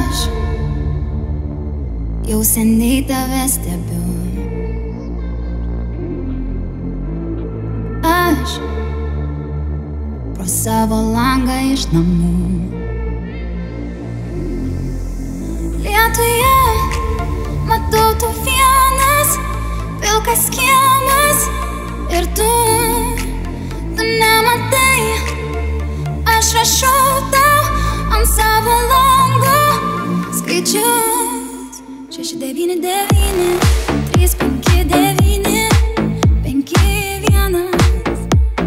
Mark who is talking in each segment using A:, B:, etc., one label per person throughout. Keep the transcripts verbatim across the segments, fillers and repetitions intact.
A: Aš jau seniai tave stebiu. Aš pro savo langą iš namų lietuje matau tu vienas, pilkas kiemas ir tu, tu nematai. Aš rašau tau ant savo lango skaičius šeši devyni devyni trys penki devyni penki vienas.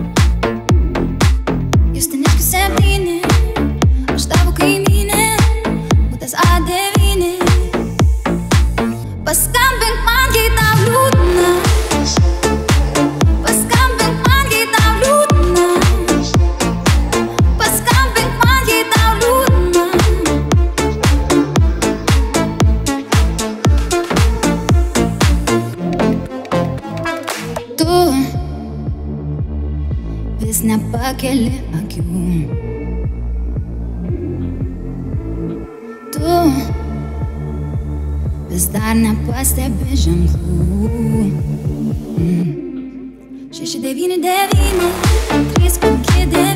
A: Justiniškių septyni, aš tavo kaimynė, butas A devyni. Paskambink man, jei tau liūdna. Paskambink man, jei tau liūdna. Paskambink man, jei tau liūdna. Tu vis nepakeli akių. Tu vis dar nepastebi ženklų. mm. šeši devyni devyni trys penki devyni